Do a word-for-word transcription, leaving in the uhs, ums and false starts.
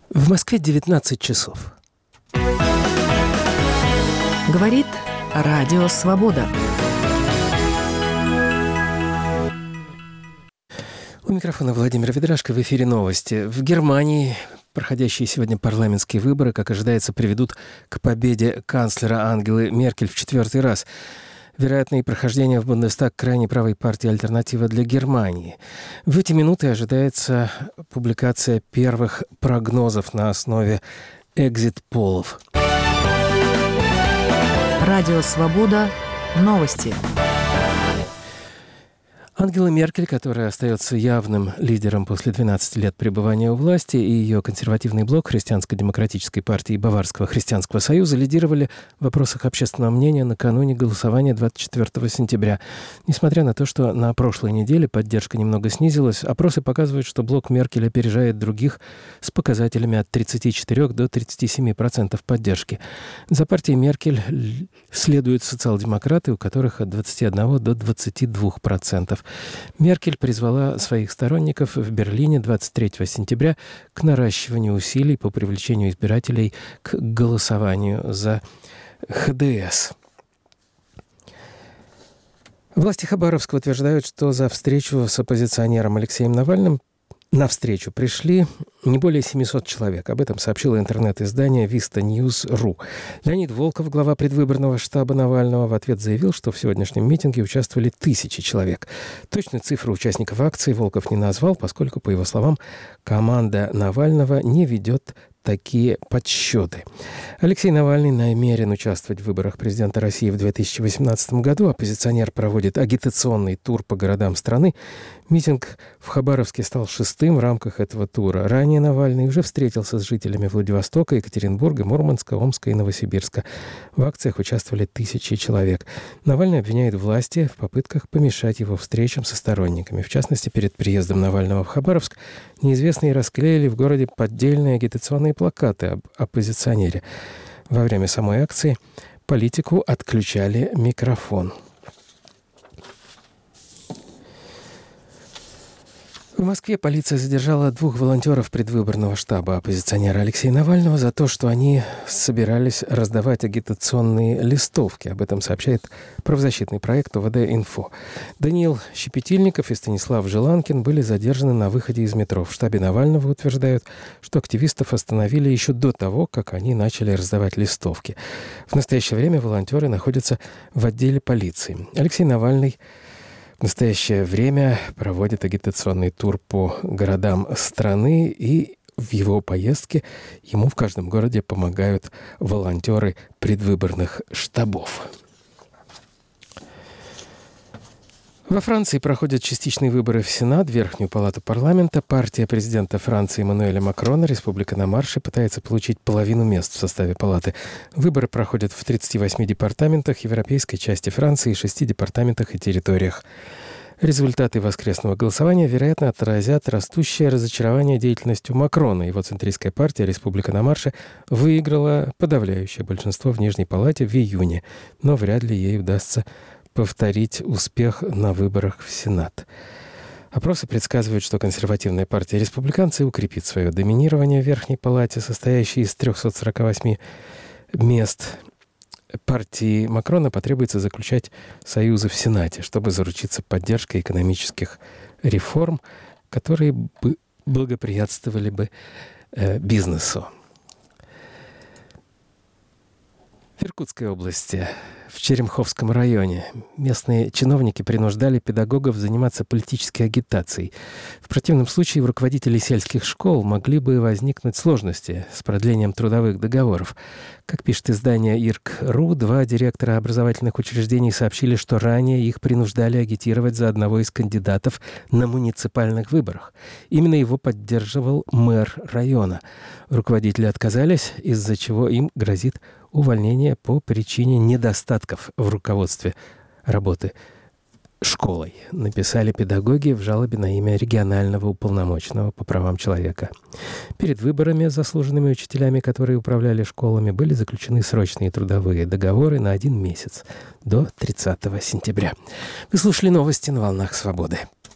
В Москве девятнадцать часов. Говорит Радио Свобода. У микрофона Владимир Ведрашко. В эфире новости. В Германии проходящие сегодня парламентские выборы, как ожидается, приведут к победе канцлера Ангелы Меркель в четвертый раз. Вероятно, и прохождение в Бундестаг крайне правой партии «Альтернатива для Германии». В эти минуты ожидается публикация первых прогнозов на основе экзит-полов. Радио Свобода. Новости. Ангела Меркель, которая остается явным лидером после двенадцати лет пребывания у власти, и ее консервативный блок Христианско-демократической партии и Баварского христианского союза лидировали в вопросах общественного мнения накануне голосования двадцать четвёртого сентября. Несмотря на то, что на прошлой неделе поддержка немного снизилась, опросы показывают, что блок Меркель опережает других с показателями от тридцати четырёх до тридцати семи процентов поддержки. За партией Меркель следуют социал-демократы, у которых от двадцати одного до двадцати двух процентов. Меркель призвала своих сторонников в Берлине двадцать третьего сентября к наращиванию усилий по привлечению избирателей к голосованию за ха дэ эс. Власти Хабаровска утверждают, что за встречу с оппозиционером Алексеем Навальным на встречу пришли не более семисот человек. Об этом сообщило интернет-издание виста ньюс точка ру. Леонид Волков, глава предвыборного штаба Навального, в ответ заявил, что в сегодняшнем митинге участвовали тысячи человек. Точную цифру участников акции Волков не назвал, поскольку, по его словам, команда Навального не ведет такие подсчеты. Алексей Навальный намерен участвовать в выборах президента России в две тысячи восемнадцатом году. Оппозиционер проводит агитационный тур по городам страны. Митинг в Хабаровске стал шестым в рамках этого тура. Ранее Навальный уже встретился с жителями Владивостока, Екатеринбурга, Мурманска, Омска и Новосибирска. В акциях участвовали тысячи человек. Навальный обвиняет власти в попытках помешать его встречам со сторонниками. В частности, перед приездом Навального в Хабаровск неизвестные расклеили в городе поддельные агитационные плакаты об оппозиционере. Во время самой акции политику отключали микрофон. В Москве полиция задержала двух волонтеров предвыборного штаба оппозиционера Алексея Навального за то, что они собирались раздавать агитационные листовки. Об этом сообщает правозащитный проект о вэ дэ-Инфо. Даниил Щепетильников и Станислав Желанкин были задержаны на выходе из метро. В штабе Навального утверждают, что активистов остановили еще до того, как они начали раздавать листовки. В настоящее время волонтеры находятся в отделе полиции. Алексей Навальный в настоящее время проводит агитационный тур по городам страны, и в его поездке ему в каждом городе помогают волонтеры предвыборных штабов. Во Франции проходят частичные выборы в Сенат, в Верхнюю палату парламента. Партия президента Франции Эммануэля Макрона, Республика на марше, пытается получить половину мест в составе палаты. Выборы проходят в тридцати восьми департаментах европейской части Франции и шести департаментах и территориях. Результаты воскресного голосования, вероятно, отразят растущее разочарование деятельностью Макрона. Его центристская партия «Республика на марше» выиграла подавляющее большинство в Нижней палате в июне, но вряд ли ей удастся повторить успех на выборах в Сенат. Опросы предсказывают, что консервативная партия «Республиканцы» укрепит свое доминирование в Верхней палате, состоящей из трехсот сорока восьми мест. Партии Макрона потребуется заключать союзы в Сенате, чтобы заручиться поддержкой экономических реформ, которые бы благоприятствовали бы э, бизнесу. В Иркутской области, в Черемховском районе, местные чиновники принуждали педагогов заниматься политической агитацией. В противном случае у руководителей сельских школ могли бы возникнуть сложности с продлением трудовых договоров. Как пишет издание ир точка ру, два директора образовательных учреждений сообщили, что ранее их принуждали агитировать за одного из кандидатов на муниципальных выборах. Именно его поддерживал мэр района. Руководители отказались, из-за чего им грозит увольнение по причине недостатков в руководстве работы школой, написали педагоги в жалобе на имя регионального уполномоченного по правам человека. Перед выборами заслуженными учителями, которые управляли школами, были заключены срочные трудовые договоры на один месяц до тридцатого сентября. Вы слушали новости на «Волнах Свободы».